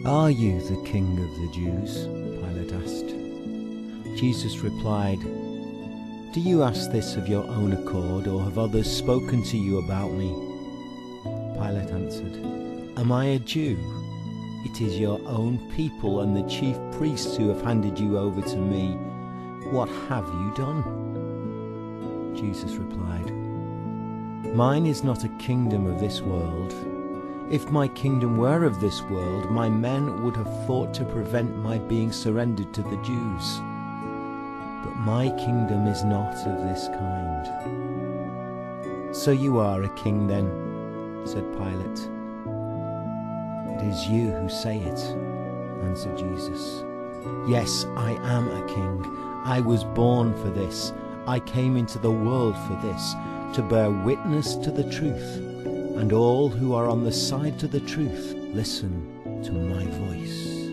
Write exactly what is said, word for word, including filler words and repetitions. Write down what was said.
"Are you the King of the Jews?" Pilate asked. Jesus replied, "Do you ask this of your own accord, or have others spoken to you about me?" Pilate answered, "Am I a Jew? It is your own people and the chief priests who have handed you over to me. What have you done?" Jesus replied, "Mine is not a kingdom of this world. If my kingdom were of this world, my men would have fought to prevent my being surrendered to the Jews. But my kingdom is not of this kind." "So you are a king then," said Pilate. "It is you who say it," answered Jesus. "Yes, I am a king. I was born for this. I came into the world for this, to bear witness to the truth. And all who are on the side to the truth listen to my voice."